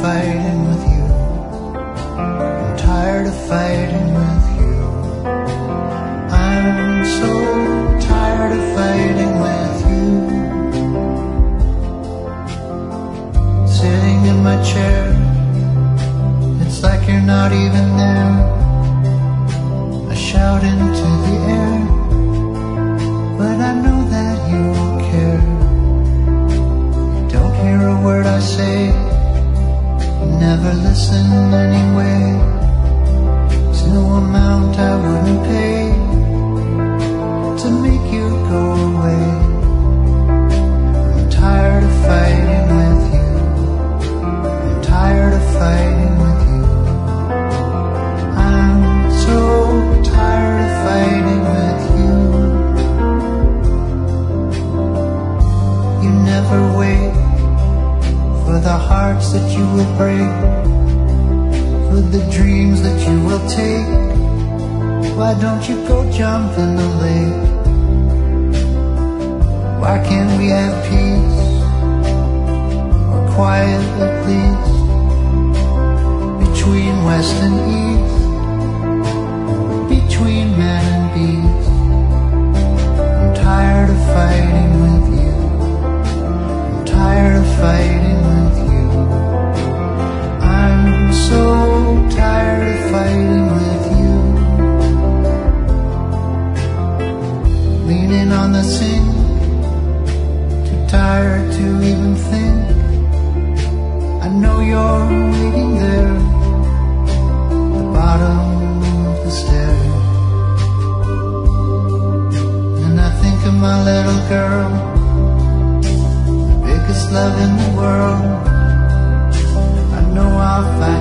fighting with you. I'm tired of fighting with you. I'm so tired of fighting with you. Sitting in my chair, it's like you're not even there. I shout into the air, but I know that you won't care. You don't hear a word I say, you never listen anyway. There's no amount I wouldn't pay to make you go away. I'm tired of fighting with you. I'm tired of fighting with you. I'm so tired of fighting with you. You never wait for the hearts that you will break, for the dreams that you will take. Why don't you go jump in the lake? Why can't we have peace, or quietly please, between west and east, between man and beast? I'm tired of fighting with you. I'm tired of fighting with you. I'm so tired of fighting with you. Leaning on the sink, too tired to even think. I know you're waiting there, the bottom of the stairs. And I think of my little girl, the biggest love in the world. I know I'll find